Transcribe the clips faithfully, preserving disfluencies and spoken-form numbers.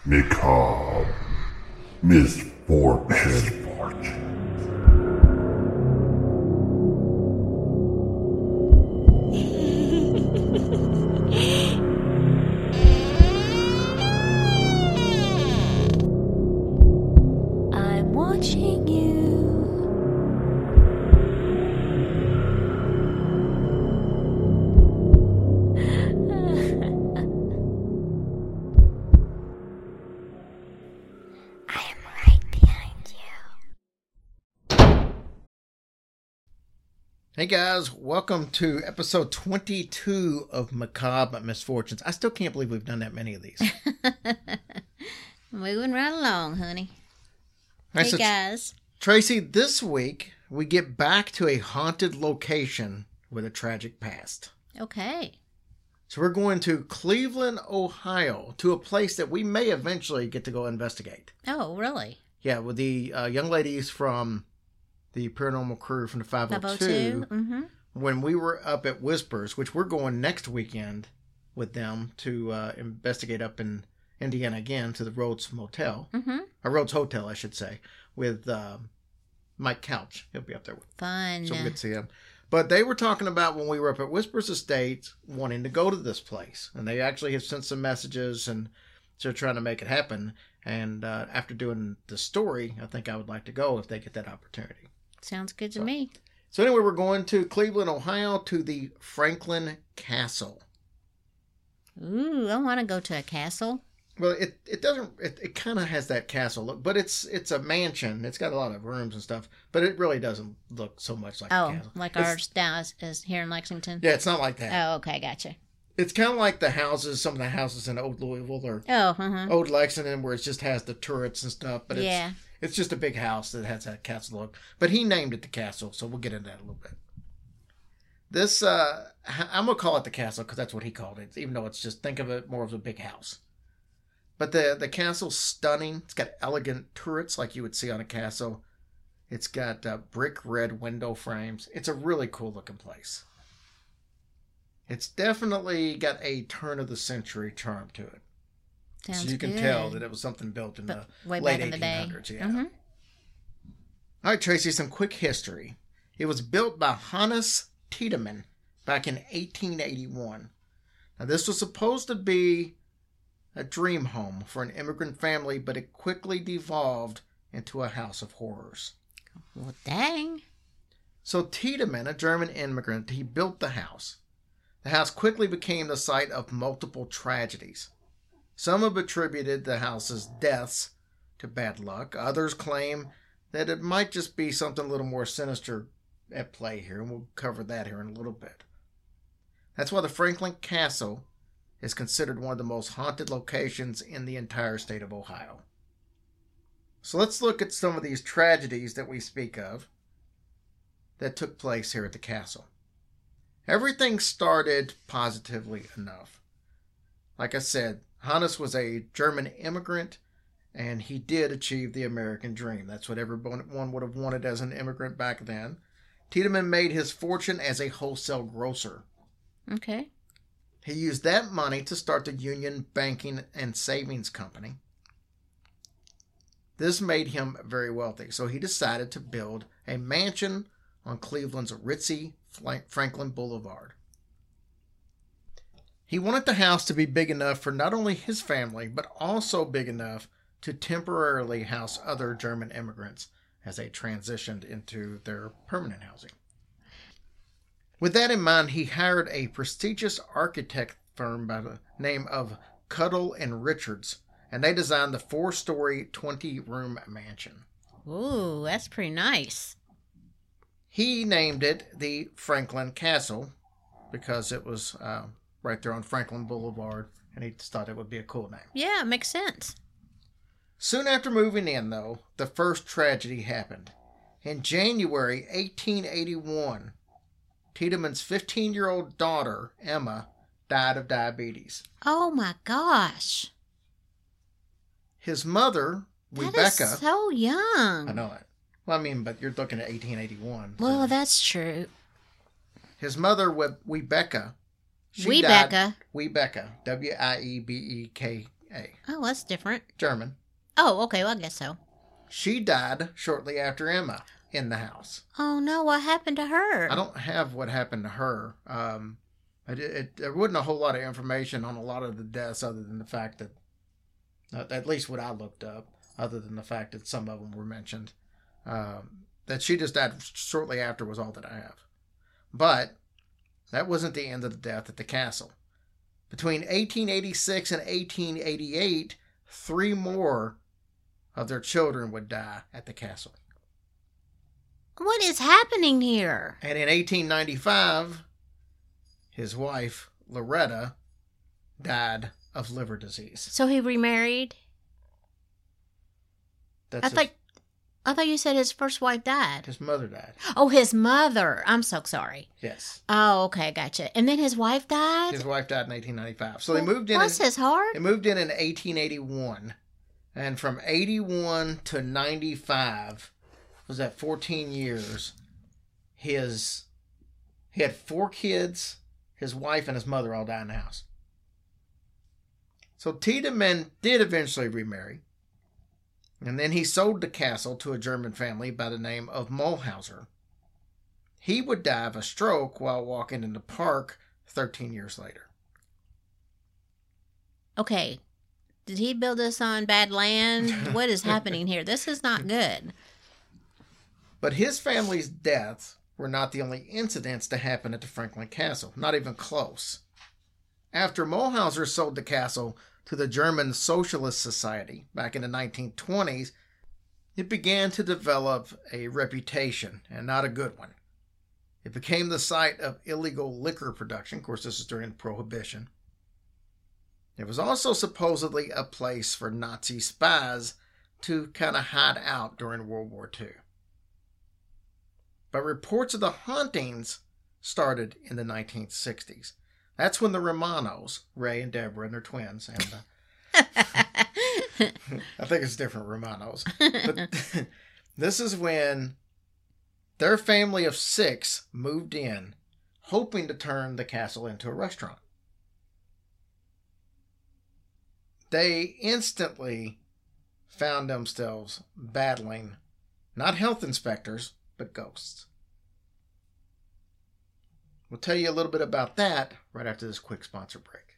Macabre. Misfortune. Misfortune. I'm watching you. Hey guys, welcome to episode twenty-two of Macabre Misfortunes. I still can't believe we've done that many of these. Moving right along, honey. All right, hey so guys. Tracy, this week we get back to a haunted location with a tragic past. Okay. So we're going to Cleveland, Ohio, to a place that we may eventually get to go investigate. Oh, really? Yeah, with the uh, young ladies from the paranormal crew from the five oh two. five oh two? Mm-hmm. When we were up at Whispers, which we're going next weekend with them to uh, investigate up in Indiana again to the Rhodes Motel. Mm-hmm. Or Rhodes Hotel, I should say, with uh, Mike Couch. He'll be up there with Fun. So we'll get to see him. But they were talking about when we were up at Whispers Estates wanting to go to this place. And they actually have sent some messages and they're trying to make it happen. And uh, after doing the story, I think I would like to go if they get that opportunity. Sounds good to So, me. so anyway, we're going to Cleveland, Ohio to the Franklin Castle. Ooh, I want to go to a castle. Well, it it doesn't. It, it kind of has that castle look, but it's it's a mansion. It's got a lot of rooms and stuff, but it really doesn't look so much like Oh, a castle. like It's- ours down is, is here in Lexington? Yeah, it's not like that. Oh, okay, gotcha. It's kind of like the houses, some of the houses in Old Louisville or Oh, uh-huh. Old Lexington, where it just has the turrets and stuff. But Yeah. it's it's just a big house that has that castle look. But he named it the castle, so we'll get into that a little bit. This uh, I'm gonna call it the castle because that's what he called it, even though it's just think of it more of a big house. But the the castle's stunning. It's got elegant turrets like you would see on a castle. It's got uh, brick red window frames. It's a really cool looking place. It's definitely got a turn of the century charm to it. Sounds so you can good. tell that it was something built in But the way late back in the day. eighteen hundreds. Yeah. Mm-hmm. All right, Tracy, some quick history. It was built by Hannes Tiedemann back in eighteen eighty-one. Now, this was supposed to be a dream home for an immigrant family, but it quickly devolved into a house of horrors. Well, dang. So Tiedemann, a German immigrant, he built the house. The house quickly became the site of multiple tragedies. Some have attributed the house's deaths to bad luck. Others claim that it might just be something a little more sinister at play here, and we'll cover that here in a little bit. That's why the Franklin Castle is considered one of the most haunted locations in the entire state of Ohio. So let's look at some of these tragedies that we speak of that took place here at the castle. Everything started positively enough. Like I said, Hannes was a German immigrant, and he did achieve the American dream. That's what everyone would have wanted as an immigrant back then. Tiedemann made his fortune as a wholesale grocer. Okay. He used that money to start the Union Banking and Savings Company. This made him very wealthy, so he decided to build a mansion on Cleveland's ritzy Franklin Boulevard. He wanted the house to be big enough for not only his family, but also big enough to temporarily house other German immigrants as they transitioned into their permanent housing. With that in mind, he hired a prestigious architect firm by the name of Cuddle and Richards, and they designed the four-story, twenty-room mansion. Ooh, that's pretty nice. He named it the Franklin Castle because it was uh, right there on Franklin Boulevard, and he just thought it would be a cool name. Yeah, it makes sense. Soon after moving in, though, the first tragedy happened. In January eighteen eighty-one, Tiedemann's fifteen-year-old daughter, Emma, died of diabetes. Oh my gosh. His mother, That Rebecca... is so young. I know it. Well, I mean, but you're looking at eighteen eighty-one. Well, so. that's true. His mother, We- Rebecca... She Rebecca. died- Rebecca. W I E B E K A. Oh, that's different. German. Oh, okay. Well, I guess so. She died shortly after Emma in the house. Oh, no. What happened to her? I don't have what happened to her. Um, it, it, there wasn't a whole lot of information on a lot of the deaths other than the fact that, uh, at least what I looked up, other than the fact that some of them were mentioned. Um, that she just died shortly after was all that I have. But that wasn't the end of the death at the castle. Between eighteen eighty-six and eighteen eighty-eight, three more of their children would die at the castle. What is happening here? And in eighteen ninety-five, his wife, Loretta, died of liver disease. So he remarried? That's I his, thought I thought you said his first wife died. his mother died. Oh, his mother. I'm so sorry. Yes. Oh, okay, gotcha. And then his wife died? His wife died in eighteen ninety-five. So they Well, moved in. Bless in his heart. They moved in in eighteen eighty-one. And from eighty-one to ninety-five, was that fourteen years, his he had four kids, his wife and his mother all died in the house. So Tiedemann did eventually remarry. And then he sold the castle to a German family by the name of Mulhauser. He would die of a stroke while walking in the park thirteen years later. Okay. Did he build this on bad land? What is happening here? This is not good. But his family's deaths were not the only incidents to happen at the Franklin Castle, not even close. After Mulhauser sold the castle to the German Socialist Society back in the nineteen twenties, it began to develop a reputation, and not a good one. It became the site of illegal liquor production. Of course, this is during Prohibition. It was also supposedly a place for Nazi spies to kind of hide out during World War Two. But reports of the hauntings started in the nineteen sixties. That's when the Romanos, Ray and Deborah and their twins, and uh, I think it's different Romanos. But this is when their family of six moved in, hoping to turn the castle into a restaurant. They instantly found themselves battling not health inspectors, but ghosts. We'll tell you a little bit about that right after this quick sponsor break.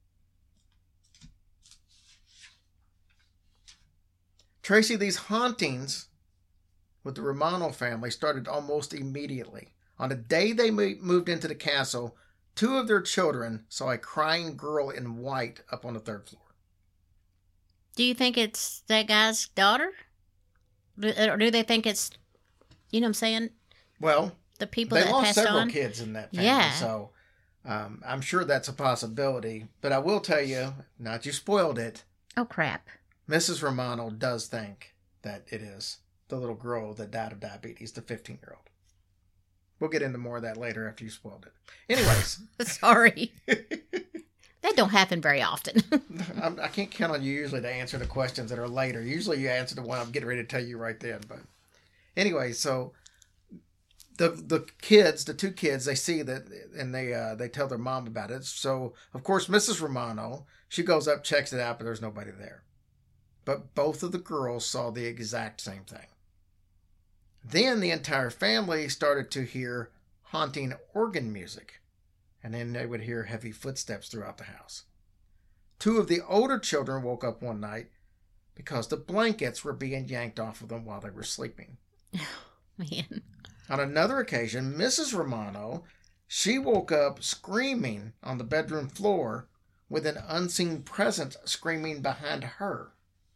Tracy, these hauntings with the Romano family started almost immediately. On the day they moved into the castle, two of their children saw a crying girl in white up on the third floor. Do you think it's that guy's daughter? Or do they think it's, you know what I'm saying? Well, the people they that lost passed several on? kids in that family, Yeah. so um, I'm sure that's a possibility. But I will tell you, not you spoiled it, Oh, crap. Missus Romano does think that it is the little girl that died of diabetes, the fifteen-year-old. We'll get into more of that later after you spoiled it. Anyways. Sorry. That don't happen very often. I'm, I can't count on you usually to answer the questions that are later. Usually you answer the one I'm getting ready to tell you right then. But anyway, so the the kids, the two kids, they see that and they uh, they tell their mom about it. So, of course, Missus Romano, she goes up, checks it out, but there's nobody there. But both of the girls saw the exact same thing. Then the entire family started to hear haunting organ music. And then they would hear heavy footsteps throughout the house. Two of the older children woke up one night because the blankets were being yanked off of them while they were sleeping. Oh, man. On another occasion, Missus Romano, she woke up screaming on the bedroom floor with an unseen presence screaming behind her.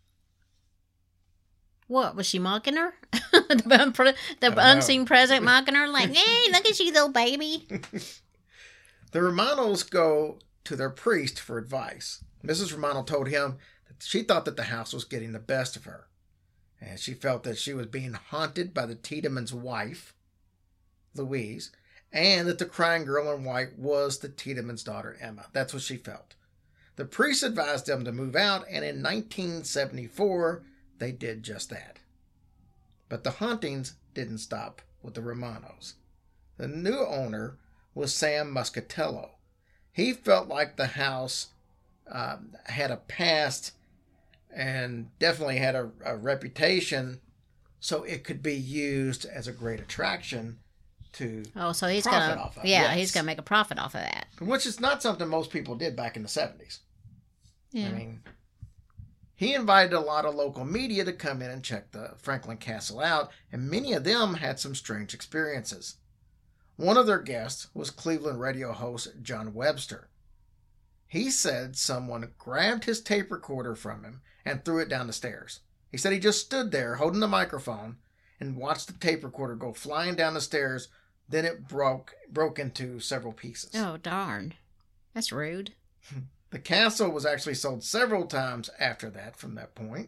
What, was she mocking her? the the unseen present mocking her? Like, hey, look at you, little baby. The Romanos go to their priest for advice. Missus Romano told him that she thought that the house was getting the best of her. And she felt that she was being haunted by the Tiedemann's wife, Louise, and that the crying girl in white was the Tiedemann's daughter, Emma. That's what she felt. The priest advised them to move out, and in nineteen seventy-four, they did just that. But the hauntings didn't stop with the Romanos. The new owner was Sam Muscatello. He felt like the house um, had a past and definitely had a, a reputation, so it could be used as a great attraction to Oh, so he's profit gonna, off of. yeah, Yes. he's gonna make a profit off of that. Which is not something most people did back in the seventies. Yeah. I mean, he invited a lot of local media to come in and check the Franklin Castle out, and many of them had some strange experiences. One of their guests was Cleveland radio host John Webster. He said someone grabbed his tape recorder from him and threw it down the stairs. He said he just stood there holding the microphone and watched the tape recorder go flying down the stairs. Then it broke broke into several pieces. Oh, darn. That's rude. The castle was actually sold several times after that from that point.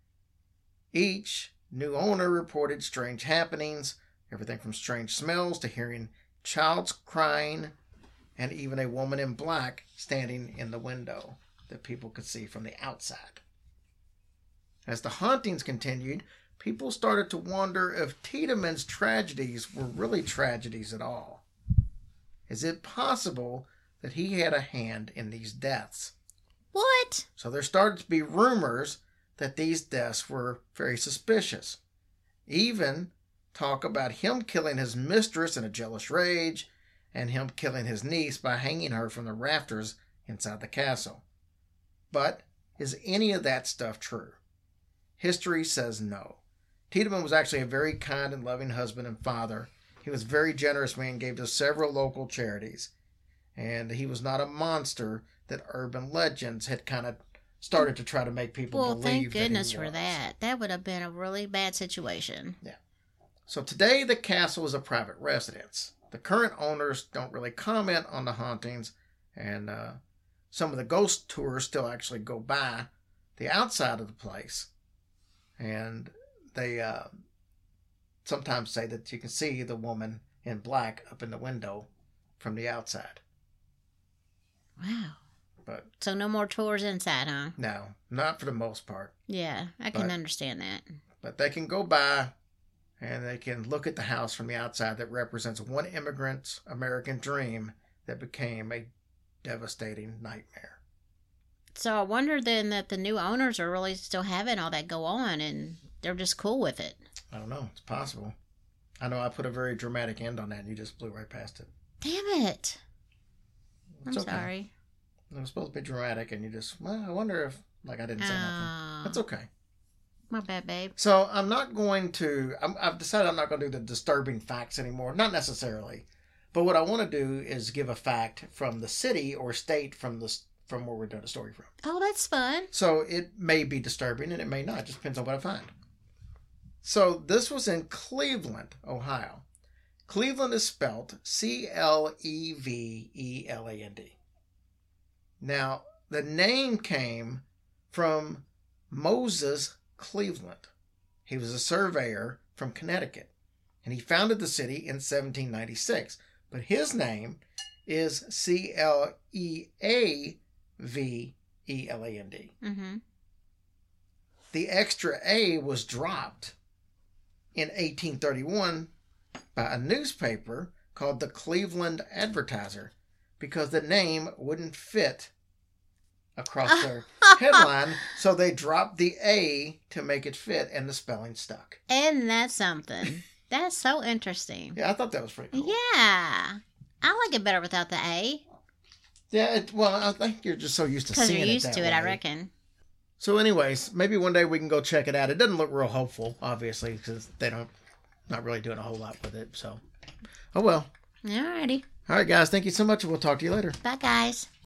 Each new owner reported strange happenings, everything from strange smells to hearing child's crying, and even a woman in black standing in the window that people could see from the outside. As the hauntings continued, people started to wonder if Tiedemann's tragedies were really tragedies at all. Is it possible that he had a hand in these deaths? What? So there started to be rumors that these deaths were very suspicious. Even talk about him killing his mistress in a jealous rage, and him killing his niece by hanging her from the rafters inside the castle. But is any of that stuff true? History says no. Tiedemann was actually a very kind and loving husband and father. He was a very generous man, gave to several local charities. And he was not a monster that urban legends had kind of started to try to make people Well, believe thank goodness that he for was. that. That would have been a really bad situation. Yeah. So today the castle is a private residence. The current owners don't really comment on the hauntings, and uh, some of the ghost tours still actually go by the outside of the place. And they uh, sometimes say that you can see the woman in black up in the window from the outside. Wow. But So no more tours inside, huh? no, not for the most part. Yeah, I can But- understand that. But they can go by and they can look at the house from the outside that represents one immigrant's American dream that became a devastating nightmare. So I wonder then that the new owners are really still having all that go on and they're just cool with it. I don't know. It's possible. I know I put a very dramatic end on that and you just blew right past it. Damn it. I'm It's okay. sorry. It was supposed to be dramatic and you just, well, I wonder if, like, I didn't say nothing. Oh, That's okay. my bad, babe. So I'm not going to, I'm, I've decided I'm not going to do the disturbing facts anymore. Not necessarily. But what I want to do is give a fact from the city or state from the from where we're doing a story from. Oh, that's fun. So it may be disturbing and it may not. It just depends on what I find. So this was in Cleveland, Ohio. Cleveland is spelled C L E V E L A N D. Now, the name came from Moses Cleveland. He was a surveyor from Connecticut, and he founded the city in seventeen ninety-six. But his name is C L E A V E L A N D. Mm-hmm. The extra A was dropped in eighteen thirty-one by a newspaper called the Cleveland Advertiser because the name wouldn't fit across their headline, so they dropped the A to make it fit, and the spelling stuck. And that's something. That's so interesting. Yeah, I thought that was pretty cool. Yeah. I like it better without the A. Yeah, it, well, I think you're just so used to Because seeing you're it used that to it, I way. reckon. So anyways, maybe one day we can go check it out. It doesn't look real hopeful, obviously, because they don't, not really doing a whole lot with it. So, oh well. Alrighty. All right, guys. Thank you so much. We'll talk to you later. Bye, guys.